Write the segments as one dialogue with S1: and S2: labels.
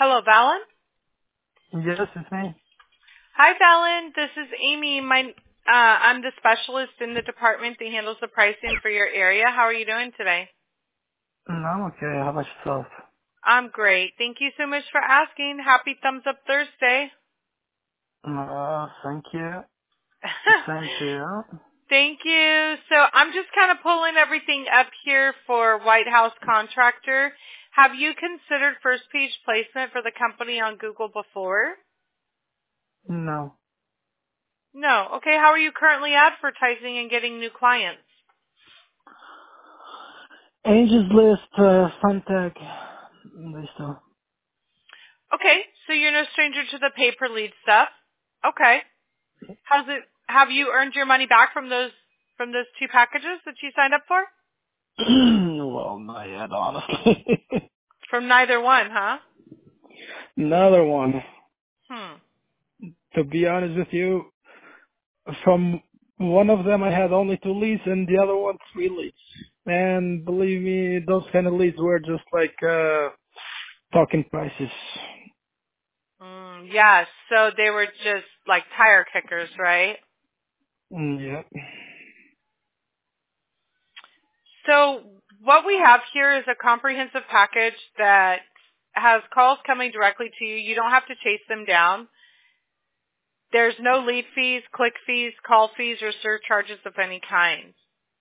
S1: Hello, Valen.
S2: Yes, it's me.
S1: Hi, Valen. This is Amy. I'm the specialist in the department that handles the pricing for your area. How are you doing today?
S2: No, I'm okay. How about yourself?
S1: I'm great. Thank you so much for asking. Happy Thumbs Up Thursday.
S2: Thank you. Same to you.
S1: Thank you. So I'm just kind of pulling everything up here for White House Contractor. Have you considered first page placement for the company on Google before?
S2: No.
S1: No. Okay. How are you currently advertising and getting new clients?
S2: Angels List, Funtech, they still.
S1: Okay. So you're no stranger to the pay-per-lead stuff. Okay. Have you earned your money back from those two packages that you signed up for?
S2: Well, not yet, honestly.
S1: From neither one, huh?
S2: Another one.
S1: Hmm.
S2: To be honest with you, from one of them I had only 2 leads and the other one 3 leads. And believe me, those kind of leads were just like, talking prices.
S1: Yeah, so they were just like tire kickers, right?
S2: Yeah.
S1: So what we have here is a comprehensive package that has calls coming directly to you. You don't have to chase them down. There's no lead fees, click fees, call fees, or surcharges of any kind.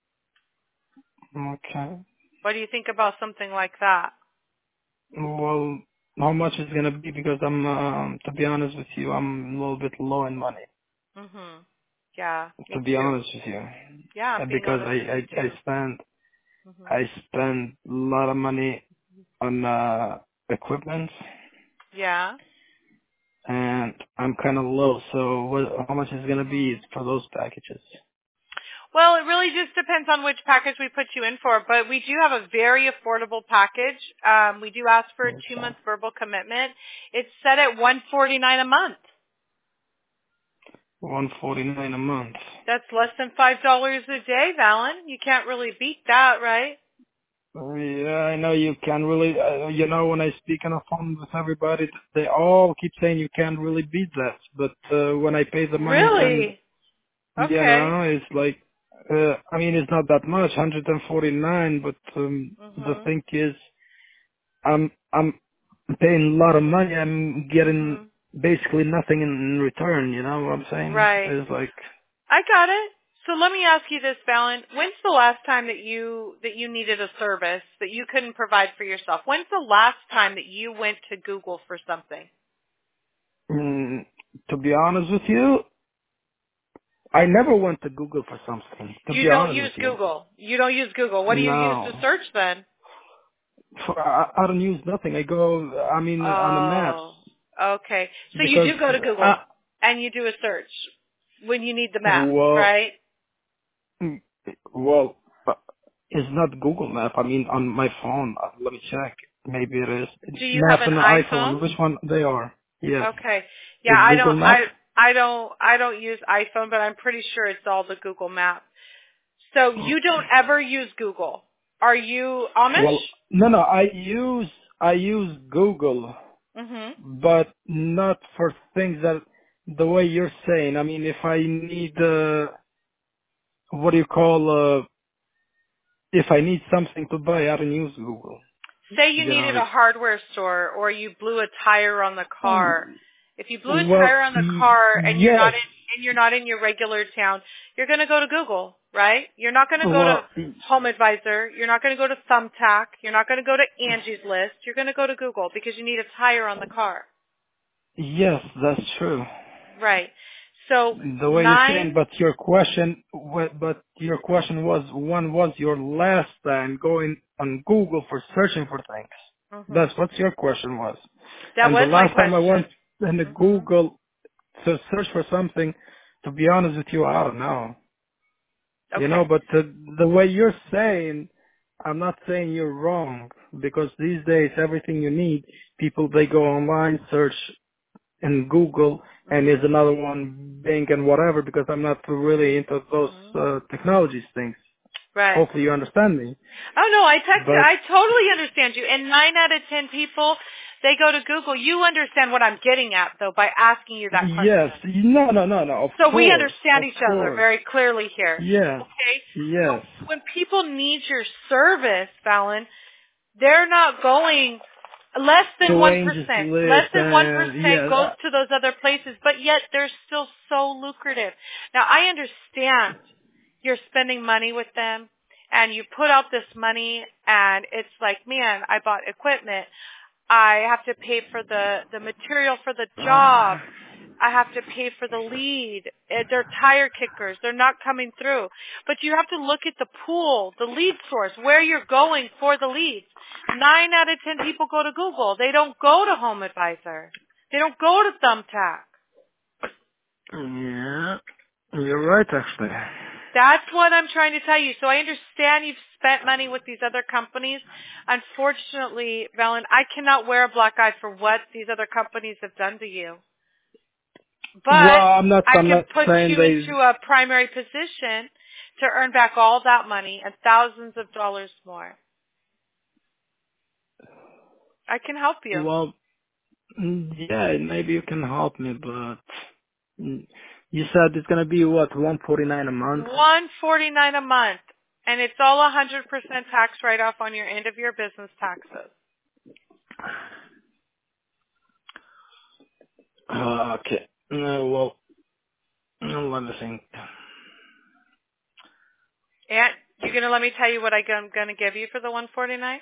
S2: Okay.
S1: What do you think about something like that?
S2: Well, how much is gonna be? Because I'm, to be honest with you, I'm a little bit low in money.
S1: Mhm. Yeah,
S2: To
S1: me
S2: be
S1: too.
S2: honest with you,
S1: Yeah, I'm being
S2: because
S1: honest with you too. Mhm.
S2: I spend a lot of money on equipment,
S1: Yeah.
S2: and I'm kind of low. So, how much is gonna be
S1: Mhm.
S2: for those packages?
S1: Well, it really just depends on which package we put you in for, but we do have a very affordable package. We do ask for a
S2: Okay.
S1: 2-month verbal commitment. It's set at $149 a month.
S2: 149 a month.
S1: That's less than $5 a day, Valen. You can't really beat that, right?
S2: Yeah, I know you can really, when I speak on the phone with everybody, they all keep saying you can't really beat that. But when I pay the money and,
S1: Really? Okay.
S2: it's like, I mean, it's not that much, 149, but the
S1: Mhm.
S2: thing is, I'm paying a lot of money. I'm getting
S1: Mhm.
S2: basically nothing in return. You know what I'm saying?
S1: Right.
S2: It's like,
S1: I got it. So let me ask you this, Valen. When's the last time that you needed a service that you couldn't provide for yourself? When's the last time that you went to Google for something?
S2: mm, to be honest with you, I never went to Google for something. To
S1: You
S2: be
S1: don't
S2: honest
S1: use
S2: with you.
S1: Google. You don't use Google. What do you use to
S2: No.
S1: search then?
S2: I don't use nothing. I go, I mean, on the maps.
S1: Oh, okay. So you
S2: Because,
S1: do go to Google and you do a search when you need the maps,
S2: well,
S1: right?
S2: mm, well, it's not Google Map. I mean, on my phone. Let me check. Maybe it is.
S1: Do you have
S2: Maps
S1: an
S2: on the
S1: iPhone?
S2: iPhone. Which one they are? Yes.
S1: Okay. Yeah,
S2: It's Google Map?
S1: I don't use iPhone, but I'm pretty sure it's all the Google Maps. So you don't ever use Google. Are you Amish?
S2: Well, no. I use Google,
S1: Mhm.
S2: but not for things that the way you're saying. I mean, if I need, what do you call, if I need something to buy, I don't use Google.
S1: Say you
S2: You know,
S1: needed a
S2: it's,
S1: hardware store or you blew a tire on the car. If you blew a
S2: well,
S1: tire on the car and
S2: yes.
S1: you're not in your regular town, you're going to go to Google, right? You're not going to go to
S2: Well,
S1: Home Advisor. You're not going to go to Thumbtack. You're not going to go to Angie's List. You're going to go to Google because you need a tire on the car.
S2: yes, that's true.
S1: Right. So
S2: The way you're saying, but your question, was, when was your last time going on Google for searching for things?
S1: mhm.
S2: That's what your question was.
S1: That
S2: And the
S1: was my
S2: last time I went
S1: question.
S2: in the
S1: Mhm.
S2: Google to search for something, to be honest with you, I don't know.
S1: Okay.
S2: But the way you're saying, I'm not saying you're wrong, because these days everything you need, people, they go online, search in Google, and there's
S1: Mhm.
S2: another one, Bing and whatever, because I'm not really into those
S1: Mhm.
S2: technologies things.
S1: Right.
S2: Hopefully you understand me.
S1: Oh no,
S2: But
S1: I totally understand you. And 9 out of 10 people, They go to Google. You understand what I'm getting at, though, by asking you that question.
S2: Yes. No. Of
S1: So
S2: course.
S1: we understand
S2: Of
S1: each other
S2: course.
S1: very clearly here.
S2: Yes.
S1: Okay?
S2: Yes.
S1: So when people need your service, Fallon, they're not going less than
S2: To
S1: 1%.
S2: Angels
S1: Less
S2: List
S1: than
S2: and
S1: 1% goes
S2: yeah.
S1: to those other places, but yet they're still so lucrative. Now, I understand you're spending money with them, and you put out this money, and it's like, man, I bought equipment. I have to pay for the material for the job. I have to pay for the lead. They're tire kickers. They're not coming through. But you have to look at the pool, the lead source, where you're going for the leads. 9 out of 10 people go to Google. They don't go to Home Advisor. They don't go to Thumbtack.
S2: Yeah. You're right, actually.
S1: That's what I'm trying to tell you. So I understand you've spent money with these other companies. Unfortunately, Valen, I cannot wear a black eye for what these other companies have done to you. But
S2: Well, I'm
S1: I can
S2: not
S1: put
S2: saying
S1: you into a primary position to earn back all that money and thousands of dollars more. I can help you.
S2: Well, yeah, maybe you can help me, but you said it's gonna be what, 149 a month?
S1: $149 a month, and it's all 100% tax write-off on your end of your business taxes.
S2: Okay. Well, let me think.
S1: And you're gonna let me tell you what I'm gonna give you for the 149?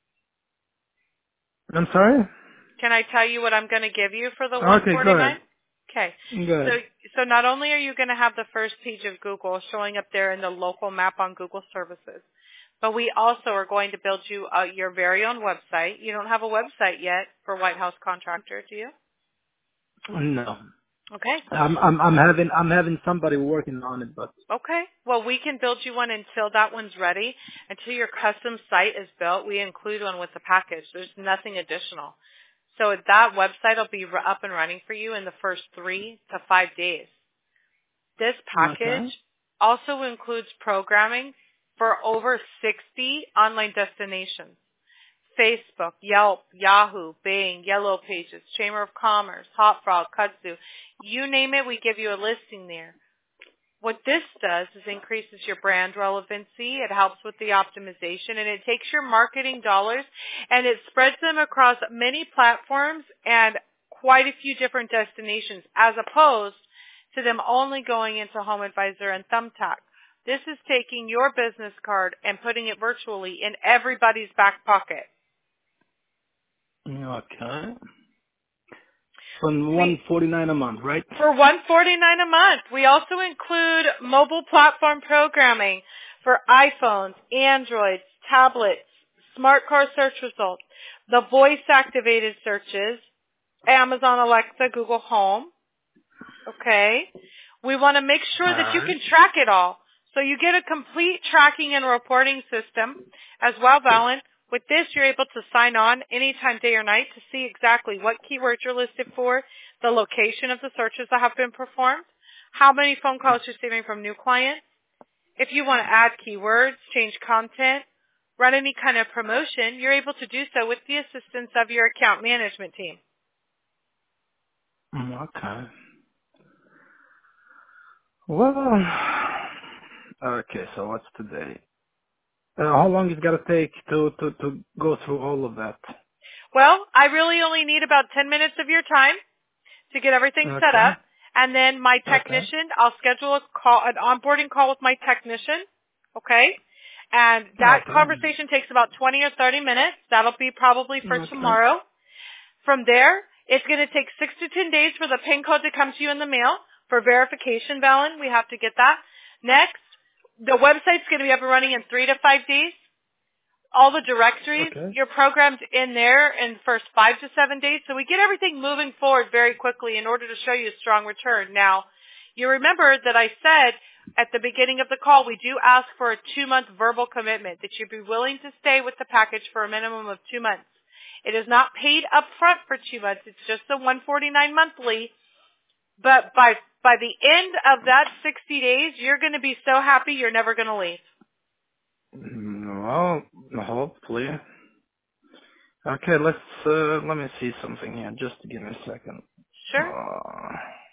S2: I'm sorry?
S1: Can I tell you what I'm gonna give you for the
S2: Okay, go
S1: 149?
S2: ahead.
S1: Okay.
S2: Go
S1: So
S2: ahead.
S1: so not only are you going to have the first page of Google showing up there in the local map on Google services, but we also are going to build you your very own website. You don't have a website yet for White House Contractor, do you?
S2: No.
S1: Okay.
S2: I'm having somebody working on it, but
S1: Okay. Well, we can build you one until that one's ready. Until your custom site is built, we include one with the package. There's nothing additional. So that website will be up and running for you in the first 3 to 5 days. This package
S2: okay.
S1: also includes programming for over 60 online destinations. Facebook, Yelp, Yahoo, Bing, Yellow Pages, Chamber of Commerce, Hot Frog, Kudzu. You name it, we give you a listing there. What this does is increases your brand relevancy. It helps with the optimization, and it takes your marketing dollars and it spreads them across many platforms and quite a few different destinations, as opposed to them only going into Home Advisor and Thumbtack. This is taking your business card and putting it virtually in everybody's back pocket.
S2: Okay. From 149 a month, right?
S1: For $149 a month. We also include mobile platform programming for iPhones, Androids, tablets, smart car search results, the voice activated searches, Amazon Alexa, Google Home. Okay. We want to make sure that you can track it all. So you get a complete tracking and reporting system as well, Valen. With this, you're able to sign on anytime, day or night, to see exactly what keywords you're listed for, the location of the searches that have been performed, how many phone calls you're receiving from new clients. If you want to add keywords, change content, run any kind of promotion, you're able to do so with the assistance of your account management team.
S2: Okay. Well, okay, so what's today? How long is it gonna take to go through all of that?
S1: Well, I really only need about 10 minutes of your time to get everything set
S2: Okay.
S1: up. And then my
S2: Okay.
S1: technician, I'll schedule an onboarding call with my technician. Okay? And that
S2: Okay.
S1: conversation takes about 20 or 30 minutes. That'll be probably for
S2: Okay.
S1: tomorrow. From there, it's going to take 6 to 10 days for the PIN code to come to you in the mail for verification, Valen. We have to get that. Next, the website's going to be up and running in 3 to 5 days. All the directories,
S2: Okay.
S1: you're programmed in there in the first 5 to 7 days. So we get everything moving forward very quickly in order to show you a strong return. Now, you remember that I said at the beginning of the call, we do ask for a 2-month verbal commitment that you'd be willing to stay with the package for a minimum of 2 months. It is not paid up front for 2 months. It's just the $149 monthly. But by the end of that 60 days, you're going to be so happy you're never going to leave.
S2: Well, hopefully. Okay, let me see something here. Just give me a second.
S1: Sure.
S2: Uh,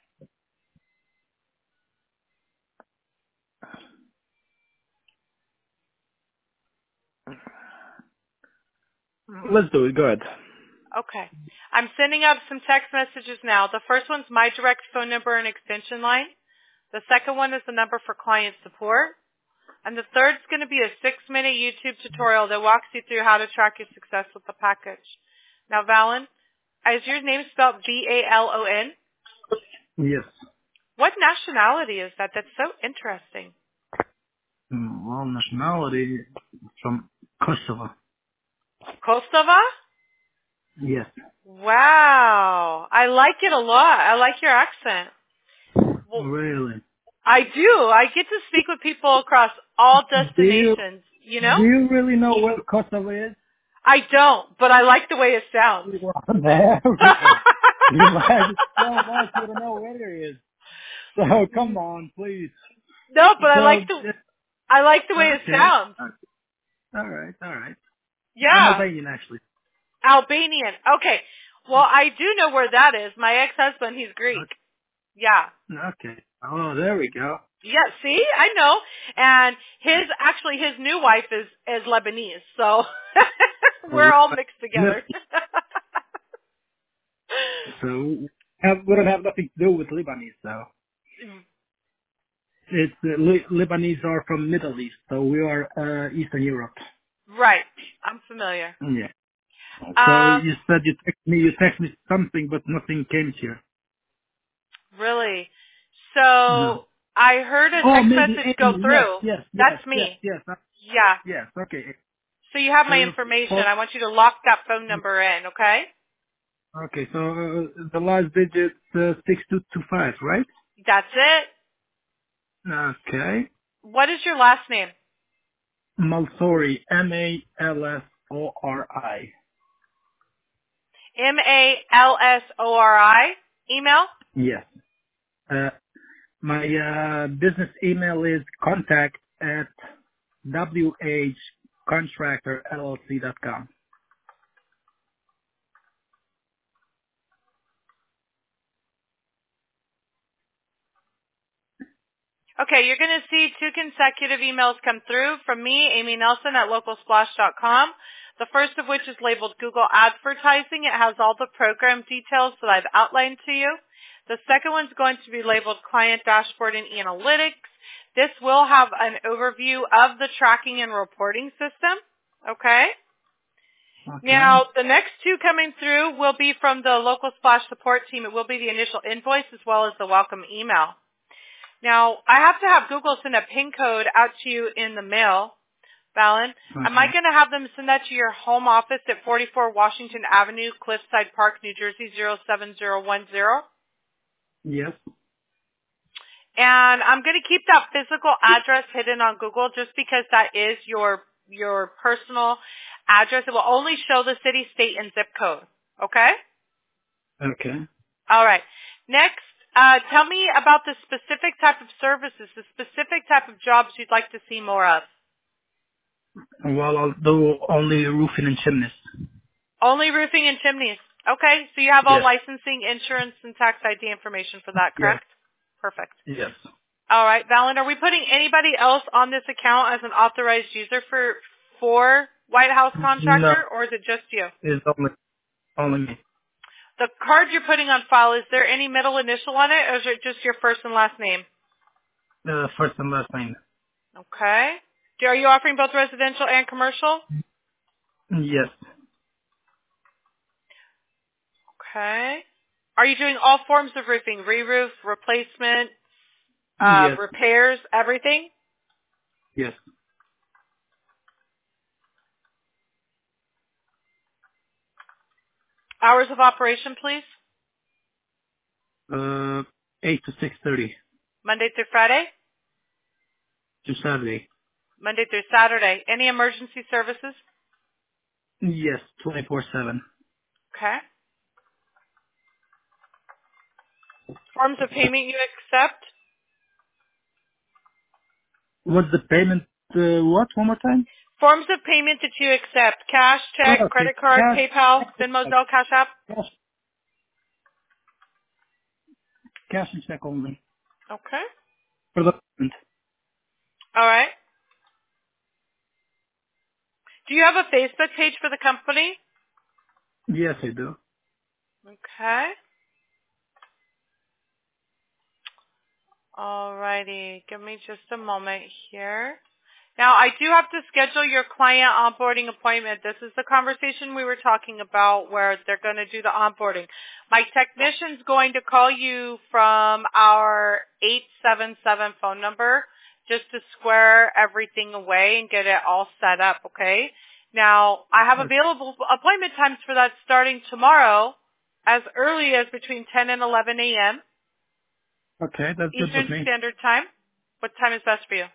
S2: let's do it. Go ahead.
S1: Okay. I'm sending out some text messages now. The first one's my direct phone number and extension line. The second one is the number for client support. And the third's going to be a 6-minute YouTube tutorial that walks you through how to track your success with the package. Now, Valen, is your name spelled V-A-L-O-N?
S2: Yes.
S1: What nationality is that? That's so interesting.
S2: Well, nationality from Kosovo.
S1: Kosovo?
S2: Yes.
S1: Wow. I like it a lot. I like your accent. Well,
S2: Really?
S1: I do. I get to speak with people across all
S2: Do
S1: destinations, you know?
S2: you really know where Kosovo is?
S1: I don't, but I like the way it sounds.
S2: Well, there we go. You like it so much you don't know where it is. So come on, please.
S1: No, but
S2: So
S1: I like the way it
S2: okay.
S1: sounds.
S2: All right. All right. I'm
S1: Yeah.
S2: Albanian actually.
S1: Albanian. Okay. Well, I do know where that is. My ex-husband, he's Greek. Yeah.
S2: Okay. Oh, there we go.
S1: Yeah, see? I know. And his new wife is Lebanese, so we're all mixed together.
S2: So wouldn't have nothing to do with Lebanese, though. It's Lebanese are from Middle East, so we are Eastern Europe.
S1: Right. I'm familiar.
S2: Yeah. So
S1: Um,
S2: you said you text me something, but nothing came here.
S1: really.
S2: No.
S1: So I heard a
S2: Oh,
S1: text
S2: maybe
S1: message go
S2: Amy. Yes,
S1: through.
S2: yes, yes,
S1: That's
S2: yes,
S1: me.
S2: yes,
S1: Yeah.
S2: yes. Okay.
S1: So you have my
S2: Uh,
S1: information.
S2: for,
S1: I want you to lock that phone number in, okay?
S2: okay. So the last digit 6225, right?
S1: That's it.
S2: Okay.
S1: What is your last name?
S2: Malsori, Malsori.
S1: Malsori. Email?
S2: Yes. Uh, my business email is contact at whcontractorllc.com.
S1: Okay, you're going to see 2 consecutive emails come through from me, Amy Nelson at localsplash.com. The first of which is labeled Google Advertising. It has all the program details that I've outlined to you. The second one's going to be labeled Client Dashboard and Analytics. This will have an overview of the tracking and reporting system. Okay?
S2: Okay.
S1: Now, the next 2 coming through will be from the Local Splash support team. It will be the initial invoice as well as the welcome email. Now, I have to have Google send a PIN code out to you in the mail, Valen. Am I
S2: Okay.
S1: going to have them send that to your home office at 44 Washington Avenue, Cliffside Park, New Jersey, 07010?
S2: Yes.
S1: And I'm going to keep that physical address hidden on Google just because that is your personal address. It will only show the city, state, and zip code. Okay?
S2: Okay.
S1: All right. Next, tell me about the specific type of services, the specific type of jobs you'd like to see more of.
S2: Well, I'll do only roofing and chimneys.
S1: Only roofing and chimneys. Okay, so you have all
S2: Yes.
S1: licensing, insurance, and tax ID information for that,
S2: Yes.
S1: correct? Perfect.
S2: Yes.
S1: All right, Valen, are we putting anybody else on this account as an authorized user for White House
S2: No,
S1: Contractor, or is it just you?
S2: it's only me.
S1: The card you're putting on file, is there any middle initial on it, or is it just your first and last name?
S2: First and last name.
S1: Okay. Are you offering both residential and commercial?
S2: Yes.
S1: Okay. Are you doing all forms of roofing? Re-roof, replacement,
S2: Yes.
S1: repairs, everything?
S2: Yes.
S1: Hours of operation, please.
S2: 8 to 6:30
S1: Monday through Friday?
S2: to Saturday.
S1: Monday through Saturday. Any emergency services?
S2: Yes, 24/7.
S1: Okay. Forms of payment you accept?
S2: What's the payment? What? One more time?
S1: Forms of payment that you accept: cash, check,
S2: Okay.
S1: credit card, PayPal, Venmo, Zelle, Cash App.
S2: Cash and check only.
S1: Okay.
S2: For the moment.
S1: All right. Do you have a Facebook page for the company?
S2: Yes, I do.
S1: Okay. All righty. Give me just a moment here. Now, I do have to schedule your client onboarding appointment. This is the conversation we were talking about where they're going to do the onboarding. My technician's going to call you from our 877 phone number just to square everything away and get it all set up, okay? Now, I have available appointment times for that starting tomorrow as early as between 10 and 11 a.m.
S2: Okay, that's good
S1: Eastern
S2: with me.
S1: Standard Time. What time is best for you?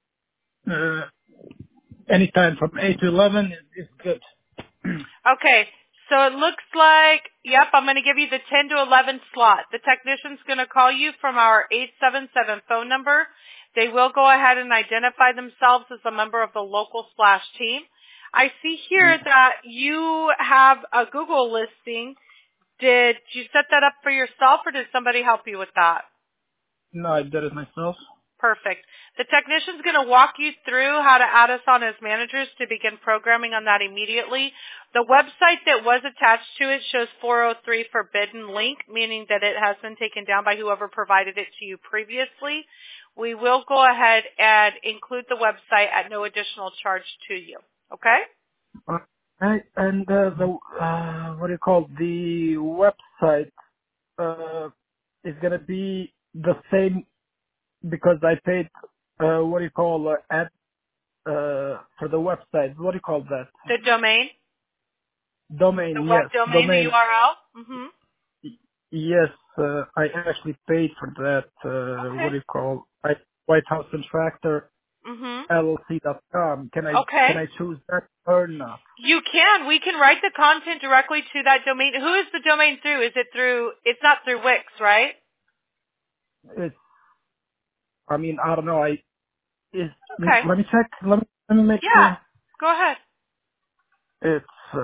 S2: Anytime from 8 to 11 is good.
S1: Okay, so it looks like, yep, I'm going to give you the 10 to 11 slot. The technician's going to call you from our 877 phone number. They will go ahead and identify themselves as a member of the local Splash team. I see here that you have a Google listing. Did you set that up for yourself or did somebody help you with that?
S2: No, I did it myself.
S1: Perfect. The technician's going to walk you through how to add us on as managers to begin programming on that immediately. The website that was attached to it shows 403 forbidden link, meaning that it has been taken down by whoever provided it to you previously. We will go ahead and include the website at no additional charge to you. Okay?
S2: Right, and what do you call it? The website is gonna be the same because I paid what do you call ad for the website. What do you call that?
S1: The domain? The
S2: Domain,
S1: web
S2: yes,
S1: domain, the
S2: domain.
S1: URL? Mm-hmm.
S2: Yes, I actually paid for that. What
S1: Okay.
S2: do you call? White House Contractor
S1: Mm-hmm.
S2: LLC.com. Can
S1: Okay.
S2: I choose that or not?
S1: You can. We can write the content directly to that domain. Who is the domain through? Is it through, it's not through Wix, right?
S2: It's. I mean, I don't know.
S1: Okay.
S2: Let me check. Let me make
S1: Yeah.
S2: sure.
S1: Go ahead.
S2: It's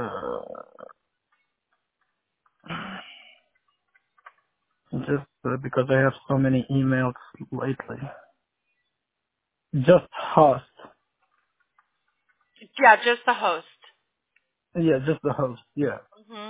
S2: just because I have so many emails lately. Just host.
S1: Yeah, just the host.
S2: Yeah, just the host. Yeah,
S1: hmm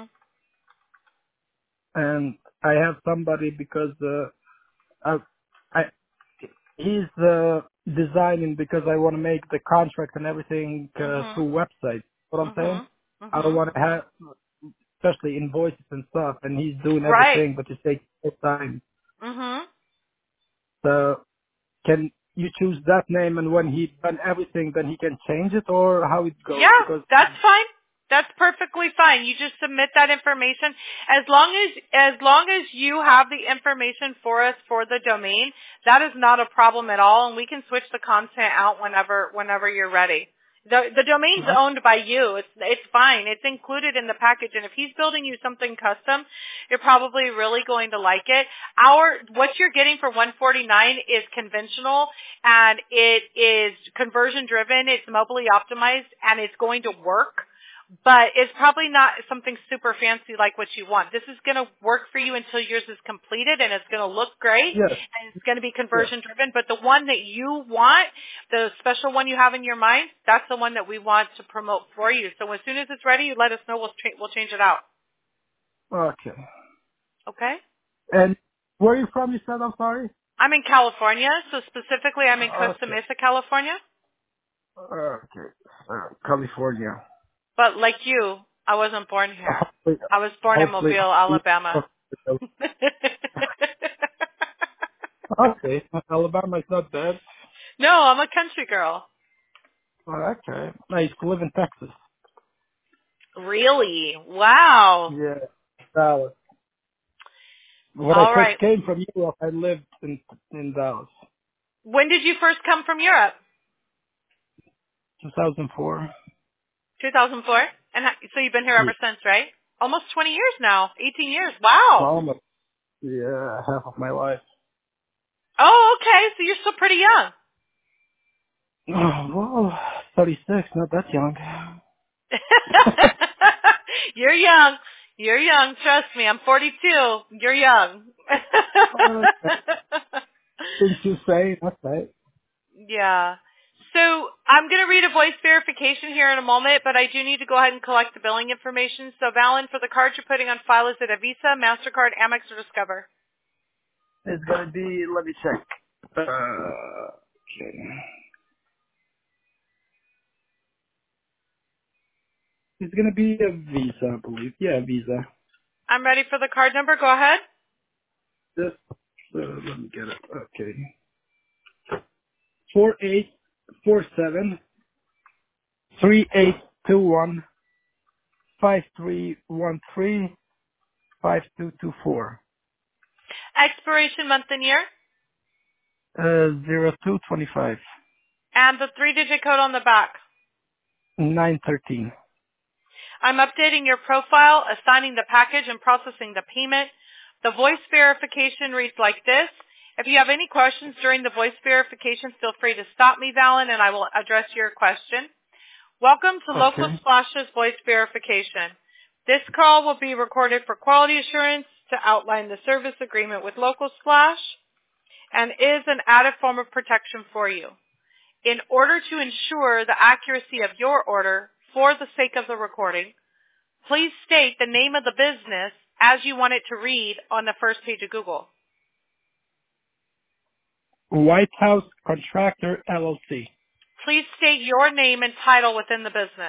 S2: and I have somebody because I, I he's designing because I want to make the contract and everything
S1: hmm
S2: through website. What I'm saying?
S1: hmm
S2: I
S1: hmm
S2: don't want to have, especially invoices and stuff, and he's doing
S1: Right.
S2: everything, but it takes more time.
S1: hmm
S2: So can you choose that name, and when he's done everything, then he can change it, or how it goes?
S1: Yeah,
S2: Because
S1: that's fine. That's perfectly fine. You just submit that information as long as you have the information for us for the domain, that is not a problem at all, and we can switch the content out whenever you're ready. The domain's owned by you. It's fine. It's included in the package, and if he's building you something custom, you're probably really going to like it. What you're getting for 149 is conventional, and it is conversion driven. It's mobily optimized, and it's going to work. But it's probably not something super fancy like what you want. This is going to work for you until yours is completed, and it's going to look great,
S2: yes,
S1: and it's going to be
S2: yes.
S1: conversion driven. But the one that you want, the special one you have in your mind, that's the one that we want to promote for you. So as soon as it's ready, you let us know. We'll change it out.
S2: Okay.
S1: Okay?
S2: And where are you from? You said I'm sorry.
S1: I'm in California, so specifically I'm in Costa
S2: Okay.
S1: Mesa, California.
S2: Okay. California.
S1: But like you, I wasn't born here.
S2: Hopefully,
S1: I was born in
S2: hopefully.
S1: Mobile, Alabama.
S2: Okay. Alabama is not bad.
S1: No, I'm a country girl.
S2: Okay. I used to live in Texas.
S1: Really? Wow.
S2: Yeah. Dallas. When I
S1: All
S2: first
S1: right.
S2: came from Europe, I lived in Dallas.
S1: When did you first come from Europe?
S2: 2004.
S1: 2004? And so you've been here
S2: Yeah.
S1: ever since, right? Almost 20 years now. 18 years. Wow.
S2: Almost. Yeah, half of my life.
S1: Oh, okay. So you're still pretty young.
S2: Oh, well, 36, not that young.
S1: You're young. You're young. Trust me. I'm 42. You're young.
S2: Okay. Since you say, that's right.
S1: Yeah. So I'm going to read a voice verification here in a moment, but I do need to go ahead and collect the billing information. So Valen, for the card you're putting on file, is it a Visa, MasterCard, Amex, or Discover?
S2: It's gonna be, let me check. Okay. It's gonna be a Visa, I believe. Yeah, Visa.
S1: I'm ready for the card number. Go ahead.
S2: Just, let me get it. Okay. 4847 3821 5313 5224.
S1: Expiration month and year,
S2: 0225
S1: and the three-digit code on the back.
S2: 913.
S1: I'm updating your profile, assigning the package, and processing the payment. The voice verification reads like this. If you have any questions during the voice verification, feel free to stop me, Valen, and I will address your question. Welcome to Local
S2: Okay.
S1: Splash's voice verification. This call will be recorded for quality assurance to outline the service agreement with Local Splash and is an added form of protection for you. In order to ensure the accuracy of your order for the sake of the recording, please state the name of the business as you want it to read on the first page of Google.
S2: White House Contractor LLC.
S1: Please state your name and title within the business.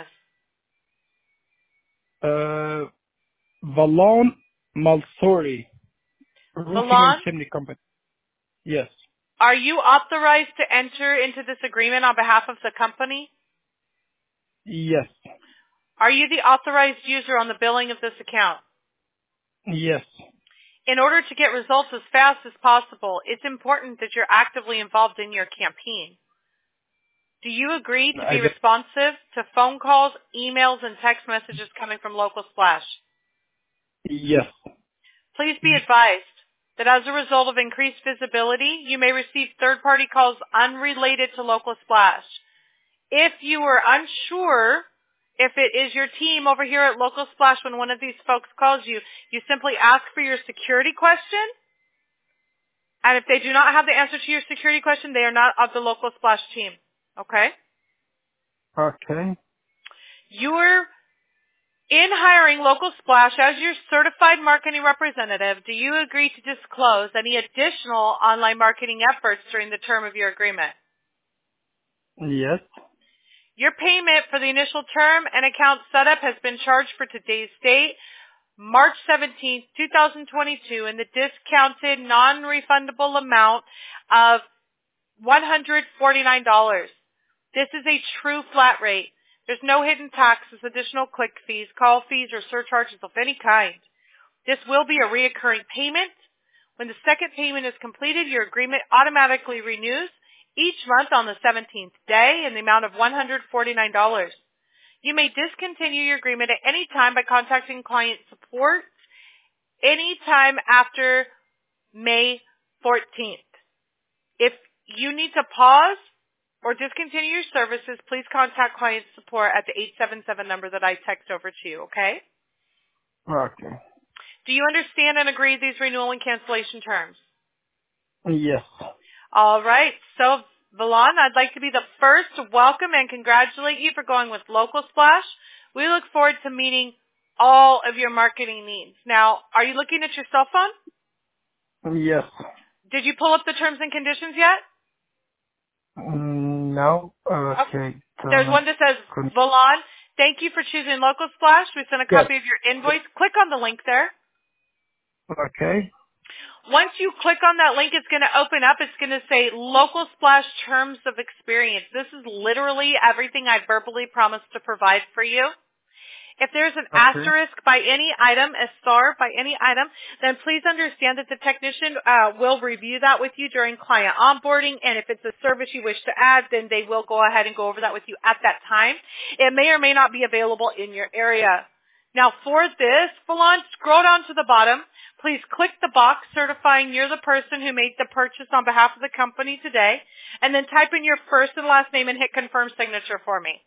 S2: Valon Malsori. Roofing and
S1: Valon,
S2: Chimney Company. Yes.
S1: are you authorized to enter into this agreement on behalf of the company?
S2: Yes.
S1: Are you the authorized user on the billing of this account?
S2: Yes.
S1: In order to get results as fast as possible, it's important that you're actively involved in your campaign. Do you agree to be responsive to phone calls, emails, and text messages coming from Local Splash?
S2: Yes.
S1: Please be advised that as a result of increased visibility, you may receive third-party calls unrelated to Local Splash. If you are unsure if it is your team over here at Local Splash when one of these folks calls you, you simply ask for your security question. And if they do not have the answer to your security question, they are not of the Local Splash team. Okay?
S2: Okay.
S1: You're in hiring Local Splash as your certified marketing representative. Do you agree to disclose any additional online marketing efforts during the term of your agreement?
S2: Yes.
S1: Your payment for the initial term and account setup has been charged for today's date, March 17th, 2022, in the discounted non-refundable amount of $149. This is a true flat rate. There's no hidden taxes, additional click fees, call fees, or surcharges of any kind. This will be a reoccurring payment. When the second payment is completed, your agreement automatically renews each month on the 17th day in the amount of $149. You may discontinue your agreement at any time by contacting client support any time after May 14th. If you need to pause or discontinue your services, please contact client support at the 877 number that I text over to you, okay?
S2: Okay.
S1: Do you understand and agree these renewal and cancellation terms?
S2: Yes.
S1: All right. So, Valon, I'd like to be the first to welcome and congratulate you for going with Local Splash. We look forward to meeting all of your marketing needs. Now, are you looking at your cell phone?
S2: Yes.
S1: Did you pull up the terms and conditions yet?
S2: No. Okay.
S1: There's one that says, Valon, thank you for choosing Local Splash. We sent a
S2: Yes.
S1: copy of your invoice. Click on the link there.
S2: Okay.
S1: Once you click on that link, it's going to open up. It's going to say Local Splash Terms of Experience. This is literally everything I verbally promised to provide for you. If there's an asterisk by any item, a star by any item, then please understand that the technician will review that with you during client onboarding, and if it's a service you wish to add, then they will go ahead and go over that with you at that time. It may or may not be available in your area. Now for this, Valon, scroll down to the bottom. please click the box certifying you're the person who made the purchase on behalf of the company today, and then type in your first and last name and hit confirm signature for me.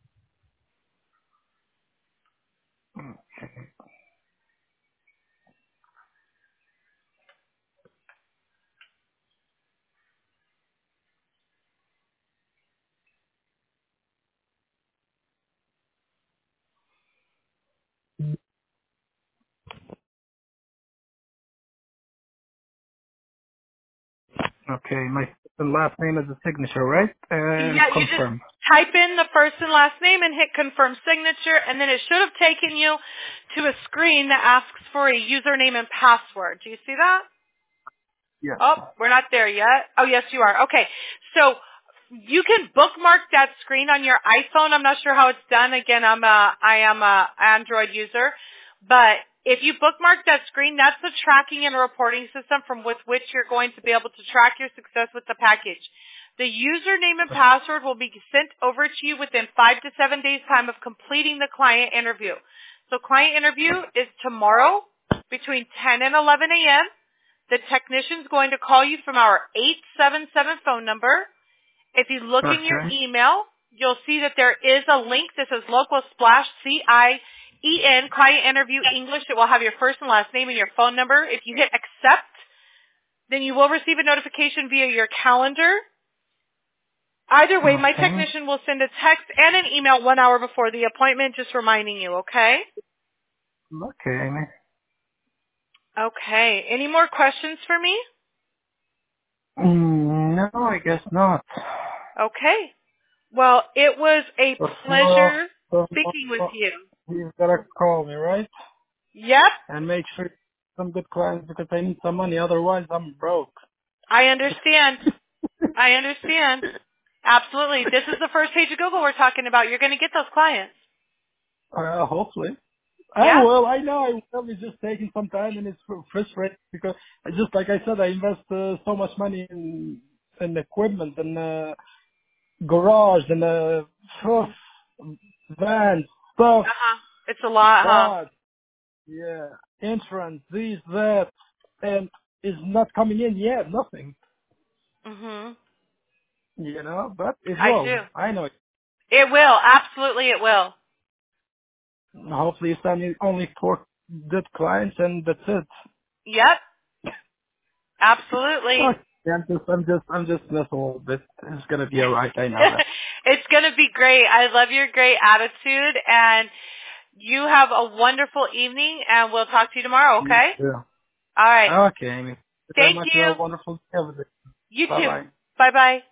S2: Okay, my last name is the signature, right? And
S1: Yeah, you just
S2: confirm.
S1: type in the first and last name and hit confirm signature, and then it should have taken you to a screen that asks for a username and password. Do you see that?
S2: Yes.
S1: Oh, we're not there yet. Oh, yes, you are. Okay. So you can bookmark that screen on your iPhone. I'm not sure how it's done. Again, I am a Android user. But if you bookmark that screen, that's the tracking and reporting system from with which you're going to be able to track your success with the package. The username and password will be sent over to you within 5 to 7 days time of completing the client interview. So client interview is tomorrow between 10 and 11 a.m. The technician's going to call you from our 877 phone number. If you look in your email, you'll see that there is a link that says Local Splash CIEN Client Interview English. It will have your first and last name and your phone number. If you hit accept, then you will receive a notification via your calendar. Either way, my technician will send a text and an email 1 hour before the appointment just reminding you, okay?
S2: Okay.
S1: Okay. Any more questions for me?
S2: No, I guess not.
S1: Okay. Well, it was a pleasure speaking with you.
S2: You've got to call me, right?
S1: Yep.
S2: And make sure some good clients because I need some money. Otherwise, I'm broke.
S1: I understand. I understand. Absolutely. This is the first page of Google we're talking about. You're going to get those clients.
S2: Hopefully.
S1: Yeah.
S2: I know I will be just taking some time and it's frustrating because just like I said, I invest so much money in equipment and garage and van stuff,
S1: It's a lot, huh?
S2: but yeah, insurance, these, that, and it's not coming in yet, nothing,
S1: Mhm.
S2: but it
S1: I
S2: will.
S1: do.
S2: I know it.
S1: It will. Absolutely it will.
S2: Hopefully you send me only 4 good clients and that's it.
S1: Yep. Absolutely.
S2: Okay. I'm just messing a little bit. It's gonna be alright, I know that.
S1: It's going to be great. I love your great attitude, and you have a wonderful evening, and we'll talk to you tomorrow, okay?
S2: Yeah.
S1: All right.
S2: Okay, Amy. Thank you very
S1: Thank
S2: much. You
S1: you.
S2: have a wonderful day.
S1: You
S2: Bye
S1: too.
S2: bye.
S1: Bye-bye.